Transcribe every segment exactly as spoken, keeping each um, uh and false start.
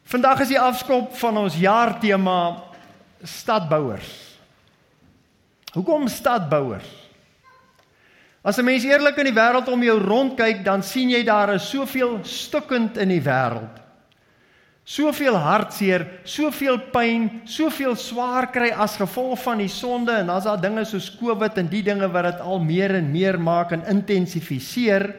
Vandag is die afskop van ons jaartema stadbouers. Hoekom stadbouers? As 'n mens eerlik in die wêreld om jou rondkyk, dan sien jy daar is soveel stukkend in die wêreld. Soveel hartseer, soveel pyn, soveel swaar kry as gevolg van die sonde, en as daar dinge soos COVID en die dinge wat dit al meer en meer maak en intensifiseer,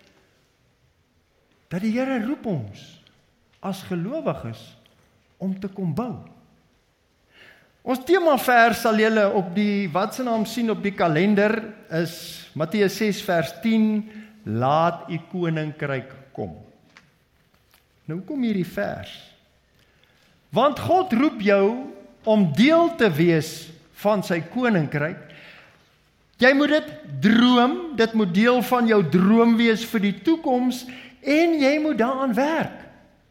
dat die Here roep ons as gelowiges om te kom bou. Ons temavers sal julle op die, wat se naam sien op die kalender, is Matteus ses vers tien, laat u koninkryk kom. Nou kom hierdie vers. Want God roep jou om deel te wees van sy koninkryk. Jy moet dit droom, dit moet deel van jou droom wees vir die toekoms, en jy moet daaraan werk.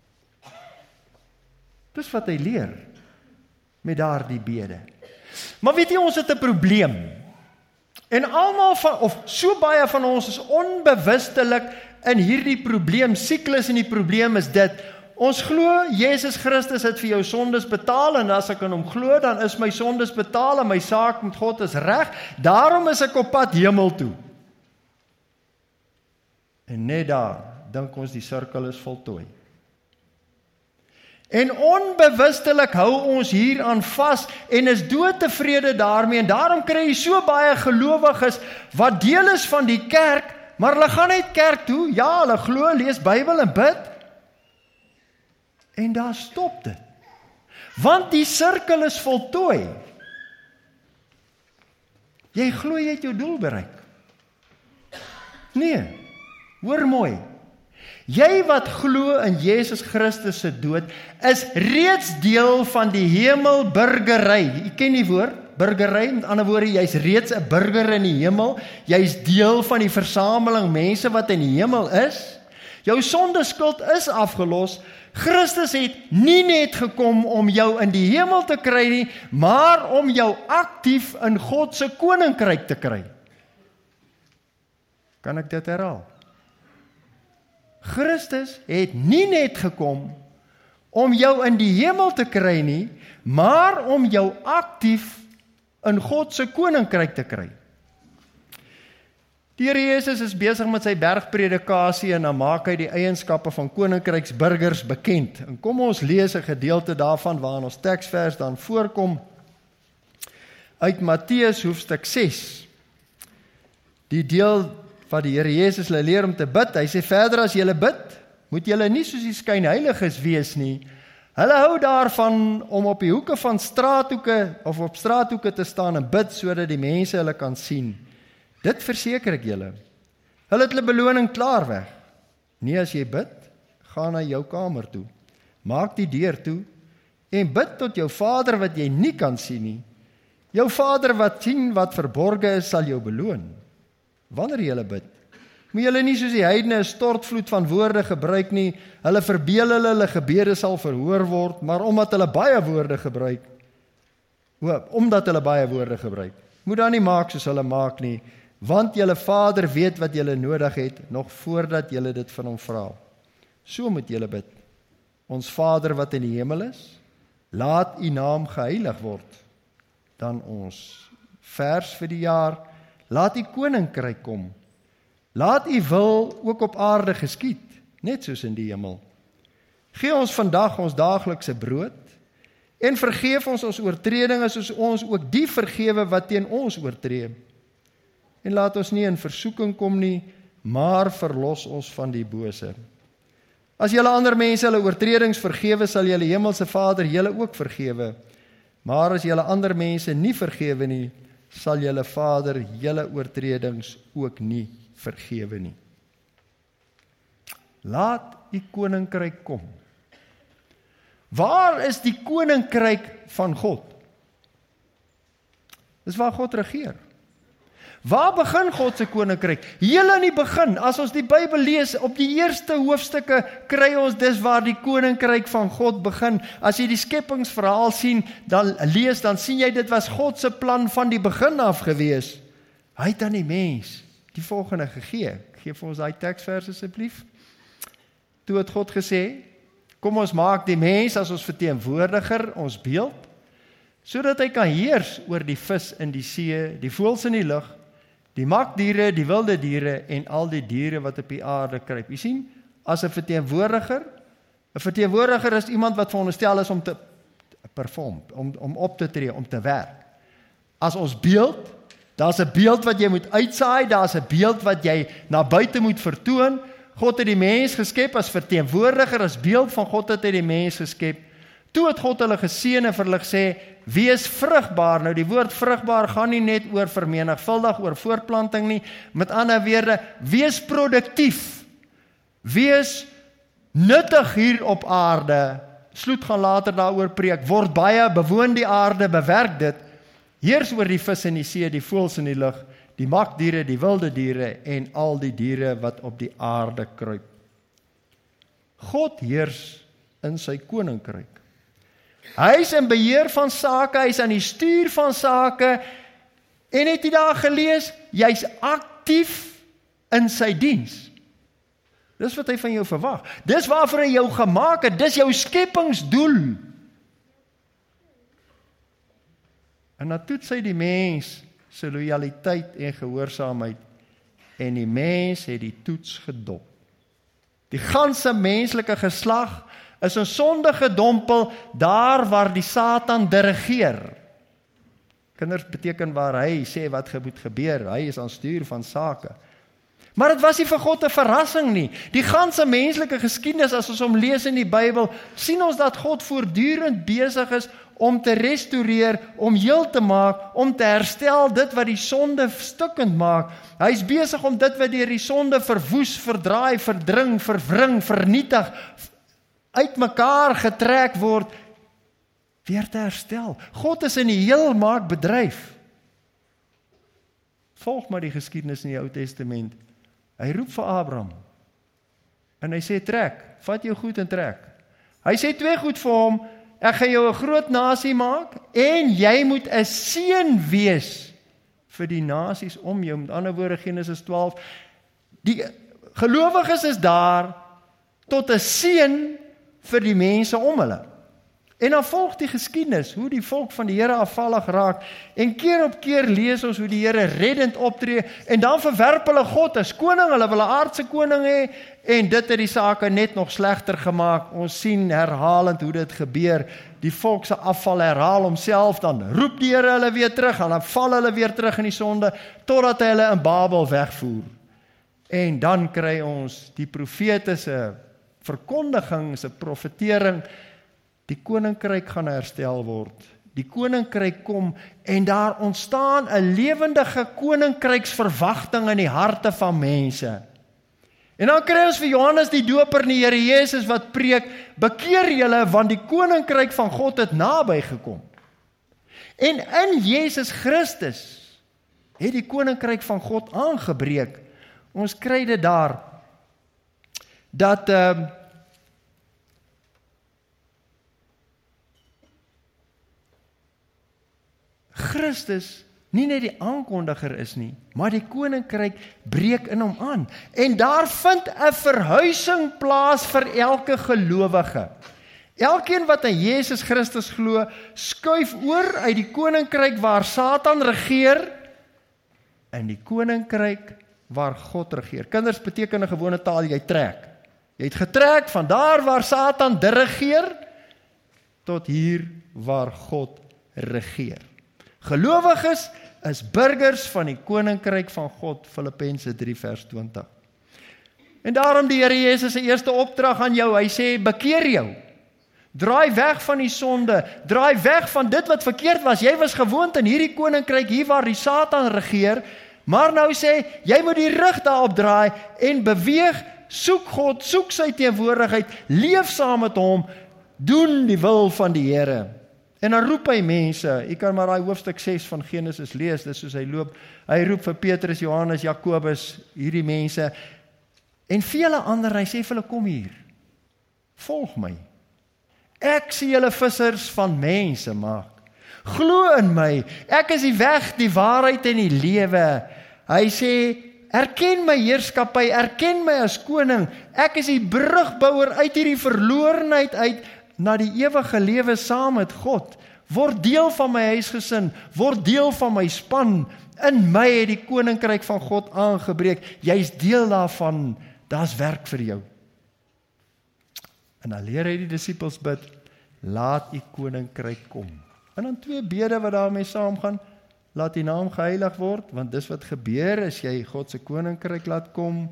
Dis wat hy leer met daardie bede. Maar weet jy, ons het 'n probleem. En almal van, of so baie van ons is onbewustelik in hierdie probleem, siklus, en die probleem is dit, ons glo, Jesus Christus het vir jou sondes betaal, en as ek in hom glo, dan is my sondes betaal, en my saak met God is reg, daarom is ek op pad hemel toe. En net daar, dink ons die sirkel is voltooi. En onbewustelik hou ons hier aan vas en is doodtevrede daarmee, en daarom kry jy so baie gelowiges wat deel is van die kerk, maar hulle gaan net kerk toe, ja, hulle glo, lees Bybel en bid, en daar stop dit. Want die sirkel is voltooi. Jy glo jy het jou doel bereik. Nee, hoor mooi. Jy wat glo in Jesus Christus se dood, is reeds deel van die hemelburgery. Jy ken die woord, burgery, met ander woorde, jy's reeds 'n burger in die hemel, jy's deel van die versameling mense wat in die hemel is. Jou sondeskuld is afgelos. Christus het nie net gekom om jou in die hemel te kry nie, maar om jou aktief in God se koninkryk te kry. Kan ek dit herhaal? Christus het nie net gekom om jou in die hemel te kry nie, maar om jou aktief in God se koninkryk te kry. Die Here Jesus is besig met sy bergpredikasie en dan maak hy die eienskappe van koninkryksburgers bekend. En kom ons lees 'n gedeelte daarvan waarin ons teksvers dan voorkom uit Matteus hoofstuk ses. Die deel wat die Here Jesus hulle leer om te bid. Hy sê verder, as julle bid, moet julle nie soos die skynheiliges wees nie. Hulle hou daarvan om op die hoeke van straathoeke of op straathoeke te staan en bid sodat die mense hulle kan sien. Dit verseker ek julle. Hulle het hulle beloning klaar weg. Nee, as jy bid, gaan na jou kamer toe. Maak die deur toe en bid tot jou Vader wat jy nie kan sien nie. Jou Vader wat sien wat verborge is, sal jou beloon. Wanneer jy bid, moet julle nie soos die heidene 'n stortvloed van woorde gebruik nie. Hulle verbeel hulle, hulle gebede sal verhoor word, maar omdat hulle baie woorde gebruik, omdat hulle baie woorde gebruik, moet dan nie maak soos hulle maak nie, want julle Vader weet wat julle nodig het, nog voordat julle dit van hom vra. So moet julle bid. Ons Vader wat in die hemel is, laat u naam geheilig word. Dan ons vers vir die jaar, laat u koninkryk kom. Laat u wil ook op aarde geskied, net soos in die hemel. Gee ons vandag ons daaglikse brood, en vergeef ons ons oortredinge, soos ons ook die vergewe wat teen ons oortree. En laat ons nie in versoeking kom nie, maar verlos ons van die bose. As julle ander mense hulle oortredings vergewe, sal julle hemelse Vader julle ook vergewe. Maar as julle ander mense nie vergewe nie, sal julle Vader julle oortredings ook nie vergewe nie. Laat die koninkryk kom. Waar is die koninkryk van God? Dis waar God regeer. Waar begin God se koninkryk? Heel in die begin, as ons die Bybel lees, op die eerste hoofstukke kry ons dis waar die koninkryk van God begin. As jy die skepingsverhaal sien, dan lees, dan sien jy dit was God se plan van die begin af gewees. Hy het aan die mens die volgende gegee. Geef vir ons daai teksvers asseblief. Toe het God gesê, Kom ons maak die mens as ons verteenwoordiger, ons beeld, sodat hy kan heers oor die vis in die see, die voëls in die lug, die makdiere, die wilde diere en al die diere wat op die aarde kruip. Jy sien, as 'n verteenwoordiger, 'n verteenwoordiger is iemand wat veronderstel is om te perform, om, om op te tree, om te werk. As ons beeld, daar's 'n beeld wat jy moet uitsaai, daar's 'n beeld wat jy na buite moet vertoon. God het die mens geskep as verteenwoordiger, as beeld van God het hy die mens geskep. Toe het God hulle geseën en vir hulle gesê, wees vrugbaar. Nou die woord vrugbaar gaan nie net oor vermenigvuldig, oor voortplanting nie. Met ander woorde, wees produktief. Wees nuttig hier op aarde. Sloet gaan later daaroor preek. Word baie, bewoon die aarde, bewerk dit. Heers oor die vis in die see, die voëls in die lug, die makdiere, die wilde diere en al die diere wat op die aarde kruip. God heers in sy koninkryk. Hy is in beheer van sake, hy is aan die stuur van sake, en het jy daar gelees, jy's aktief in sy diens. Dis wat hy van jou verwag. Dis waarvoor hy jou gemaak het, dis jou skepingsdoel. En dan toets hy die mens sy lojaliteit en gehoorsaamheid, en die mens het die toets gedop. Die ganse menslike geslag is 'n sonde gedompel daar waar die Satan dirigeer. Kinders beteken waar hy sê wat moet gebeur, hy is aan stuur van sake. Maar dit was nie vir God 'n verrassing nie. Die ganse menslike geskiedenis, as ons hom lees in die Bybel, sien ons dat God voortdurend besig is om te restoreer, om heel te maak, om te herstel dit wat die sonde stukkend maak. Hy is besig om dit wat deur die sonde verwoes, verdraai, verdring, verwring, vernietig, uitmekaar getrek word, weer te herstel. God is in die heelmaak bedryf. Volg maar die geskiedenis in die Ou Testament. Hy roep vir Abraham, en hy sê trek, vat jou goed en trek. Hy sê twee goed vir hom, ek gaan jou 'n groot nasie maak, en jy moet 'n seën wees vir die nasies om jou. Met ander woorde, Genesis twaalf, die gelowiges is daar tot 'n seën vir die mense om hulle. En dan volg die geskiedenis, hoe die volk van die Here afvallig raak, en keer op keer lees ons hoe die Here reddend optree, en dan verwerp hulle God as koning, hulle wil 'n aardse koning hê, en dit het die sake net nog slegter gemaak. Ons sien herhalend hoe dit gebeur, die volk se afval herhaal homself, dan roep die Here hulle weer terug, en dan val hulle weer terug in die sonde, totdat hy hulle in Babel wegvoer. En dan kry ons die profete se verkondiging, se profetering, die koninkryk gaan herstel word. Die koninkryk kom en daar ontstaan 'n lewendige koninkryksverwagting in die harte van mense. En dan kry ons vir Johannes die Doper en die Here Jesus wat preek, bekeer julle want die koninkryk van God het naby gekom. En in Jesus Christus het die koninkryk van God aangebreek. Ons kry dit daar dat uh, Christus nie net die aankondiger is nie, maar die koninkryk breek in hom aan. En daar vind 'n verhuising plaas vir elke gelowige. Elkeen wat aan Jesus Christus glo, skuif oor uit die koninkryk waar Satan regeer, in die koninkryk waar God regeer. Kinders beteken 'n gewone taal, jy trek. Jy het getrek van daar waar Satan dirigeer, tot hier waar God regeer. Gelowiges is burgers van die koninkryk van God, Filippense drie vers twintig. En daarom die Here Jesus se eerste opdrag aan jou, hy sê, bekeer jou. Draai weg van die sonde, draai weg van dit wat verkeerd was. Jy was gewoond in hierdie koninkryk, hier waar die Satan regeer, maar nou sê, jy moet die rug daarop draai en beweeg, soek God, soek sy teenwoordigheid, leef saam met hom, doen die wil van die Here. En dan roep hy mense, jy kan maar daai hoofstuk ses van Genesis lees, dis soos hy loop, hy roep vir Petrus, Johannes, Jakobus, hierdie mense, en vele ander, hy sê vir hulle, kom hier, volg my, ek sê julle vissers van mense maak, glo in my, ek is die weg, die waarheid en die lewe, hy sê, erken my heerskappy, erken my as koning. Ek is die brugbouer uit hierdie verlorenheid uit na die ewige lewe saam met God. Word deel van my huisgesin, word deel van my span. In my het die koninkryk van God aangebreek. Jy's deel daarvan, daar's werk vir jou. En dan leer hy die disippels bid, laat die koninkryk kom. En dan twee bede wat daarmee saamgaan, laat die naam geheilig word, want dis wat gebeur as jy God se koninkryk laat kom.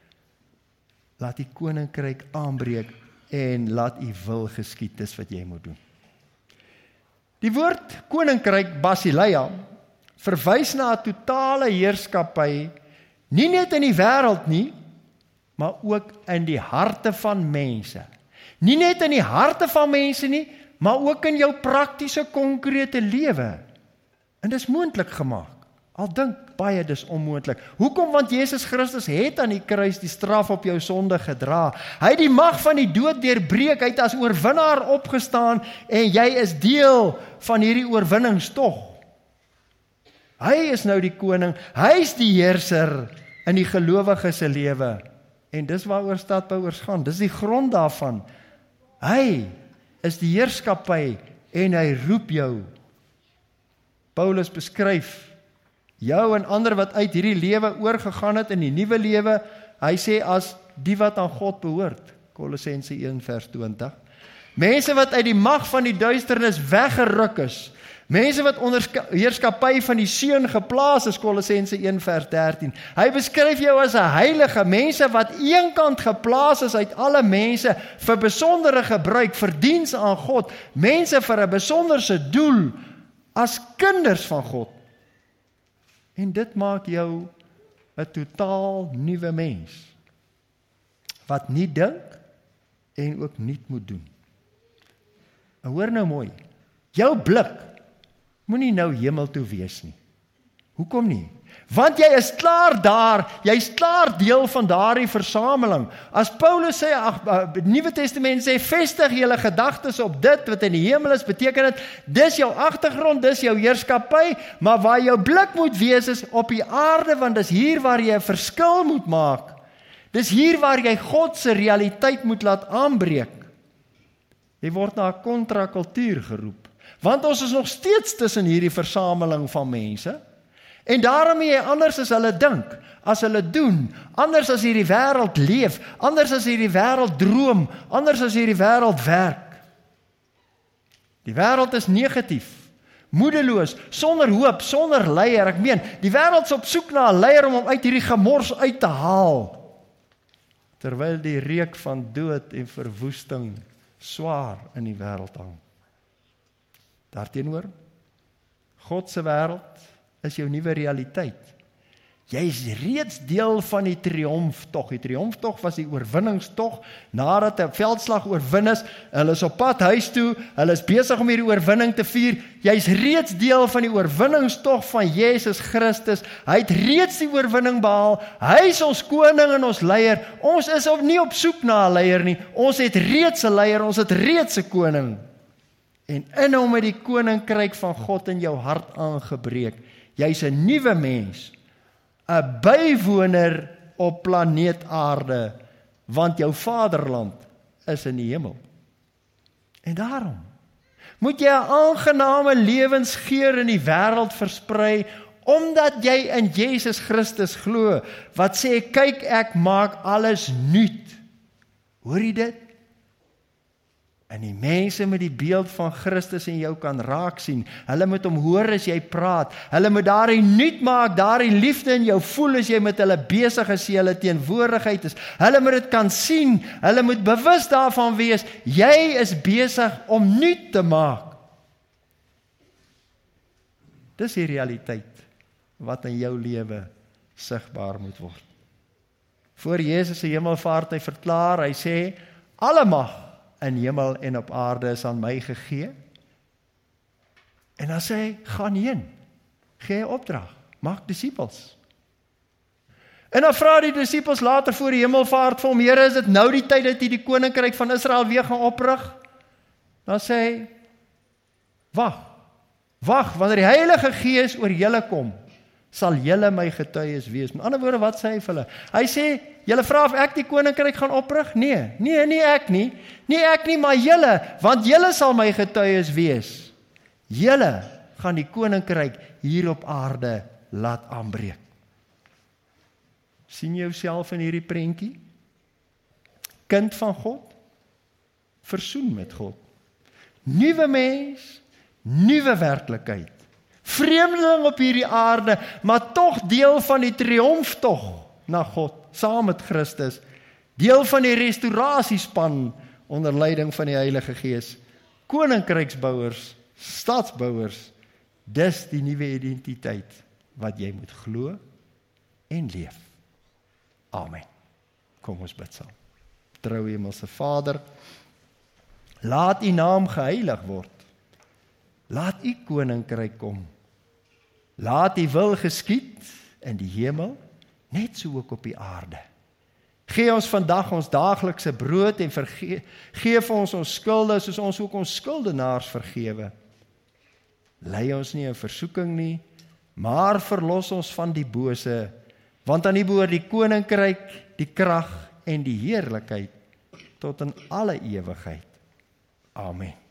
Laat die koninkryk aanbreek en laat u wil geskied, dis wat jy moet doen. Die woord koninkryk, Basileia, verwys na 'n totale heerskappy, nie net in die wêreld nie, maar ook in die harte van mense. Nie net in die harte van mense nie, maar ook in jou praktiese, konkrete lewe. En dis moontlik gemaak. Al dink baie dis onmoontlik. Hoekom? Want Jesus Christus het aan die kruis die straf op jou sonde gedra. Hy het die mag van die dood deurbreek, hy het as oorwinnaar opgestaan en jy is deel van hierdie oorwinningstog. Hy is nou die koning, hy is die heerser in die gelowige se lewe. En dis waaroor stadbouers gaan, dis die grond daarvan. Hy is die heerskappy en hy roep jou. Paulus beskryf jou en ander wat uit hierdie lewe oorgegaan het in die nuwe lewe, hy sê as die wat aan God behoort, Kolossense een vers twintig. Mense wat uit die mag van die duisternis weggeruk is, mense wat onder heerskappy van die Seun geplaas is, Kolossense een vers dertien. Hy beskryf jou as 'n heilige, mense wat eenkant geplaas is uit alle mense vir besondere gebruik, vir diens aan God, mense vir 'n besonderse doel, as kinders van God. En dit maak jou 'n totaal nuwe mens, wat nie dink en ook nie moet doen. En hoor nou mooi, jou blik moenie nou hemel toe wees nie. Hoekom nie? Want jy is klaar daar, jy is klaar deel van daardie versameling. As Paulus sê, ag, Nuwe Testament sê, vestig julle gedagtes op dit wat in die hemel is, beteken dit, dis jou agtergrond, dis jou heerskappy, maar waar jou blik moet wees is op die aarde, want dis hier waar jy 'n verskil moet maak. Dis hier waar jy God se realiteit moet laat aanbreek. Jy word na 'n kontrakultuur geroep, want ons is nog steeds tussen hierdie versameling van mense, en daarom jy anders as hulle dink, as hulle doen, anders as hierdie wêreld leef, anders as hierdie wêreld droom, anders as hierdie wêreld werk. Die wêreld is negatief, moedeloos, sonder hoop, sonder leier. Ek meen, die wêreld is op soek na 'n leier om hom uit hierdie gemors uit te haal, terwyl die reuk van dood en verwoesting swaar in die wêreld hang. Daarteenoor, God se wêreld is jou nuwe realiteit. Jy is reeds deel van die triomftog. Die triomftog was die oorwinningstog, nadat 'n veldslag oorwin is, hulle is op pad huis toe, hulle is besig om hierdie oorwinning te vier. Jy is reeds deel van die oorwinningstog van Jesus Christus. Hy het reeds die oorwinning behaal. Hy is ons koning en ons leier. Ons is op nie op soek na 'n leier nie. Ons het reeds 'n leier, ons het reeds 'n koning. En in hom het die koninkryk van God in jou hart aangebreek. Jy's 'n nuwe mens, 'n bywoner op planeet Aarde, want jou vaderland is in die hemel. En daarom moet jy 'n aangename lewensgeur in die wêreld versprei, omdat jy in Jesus Christus glo, wat sê, kyk, ek maak alles nuut. Hoor jy dit? En die mense met die beeld van Christus in jou kan raak sien. Hulle moet hom hoor as jy praat. Hulle moet daarin nuut maak, daarin liefde in jou voel as jy met hulle besig is, jy hulle teenwoordigheid is. Hulle moet dit kan sien. Hulle moet bewus daarvan wees, jy is besig om nuut te maak. Dis die realiteit wat in jou lewe sigbaar moet word. Voor Jesus se hemelvaart, hy verklaar, hy sê, alle mag in hemel en op aarde is aan my gegee. En dan sê hy, gaan heen, gee opdrag, maak disippels. En dan vra die disippels later voor die hemelvaart vir hom, Here, is dit nou die tyd dat hy die koninkryk van Israel weer gaan oprig? Dan sê hy, wag, wag, wanneer die Heilige Gees oor julle kom, sal julle my getuies wees. Met ander woorde, wat sê hy vir hulle? Hy sê, julle vra of ek die koninkryk gaan oprig? Nee, nee, nie ek nie. Nie ek nie, maar julle, want julle sal my getuies wees. Julle gaan die koninkryk hier op aarde laat aanbreek. Sien jy jouself in hierdie prentjie? Kind van God, versoen met God. Nuwe mens, nuwe werklikheid. Vreemdeling op hierdie aarde, maar tog deel van die triomftog na God, saam met Christus. Deel van die restaurasiespan onder leiding van die Heilige Gees. Koninkryksbouers, stadsbouers, dis die nuwe identiteit wat jy moet glo en leef. Amen. Kom ons bid saam. Trou Hemelse Vader, laat U naam geheilig word. Laat U koninkryk kom. Laat U wil geskied in die hemel, net so ook op die aarde. Gee ons vandag ons daaglikse brood en verge- geef ons ons skulde, soos ons ook ons skuldenaars vergewe. Lei ons nie in versoeking nie, maar verlos ons van die bose, want aan U behoort die koninkryk, die krag en die heerlikheid tot in alle ewigheid. Amen.